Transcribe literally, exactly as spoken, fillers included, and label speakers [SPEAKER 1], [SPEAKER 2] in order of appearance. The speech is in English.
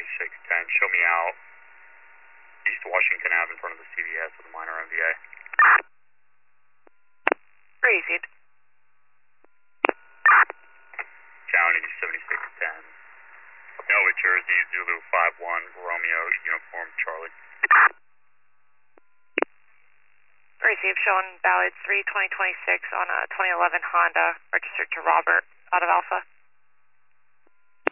[SPEAKER 1] seventy-six ten. Show me out East Washington Ave in front of the C V S with a minor M V A.
[SPEAKER 2] Received.
[SPEAKER 1] County seventy-six ten. Delaware, Jersey, Zulu five one, Romeo, Uniform, Charlie.
[SPEAKER 2] Received, showing Ballard three twenty twenty-six on a twenty eleven Honda, registered to Robert out of Alpha.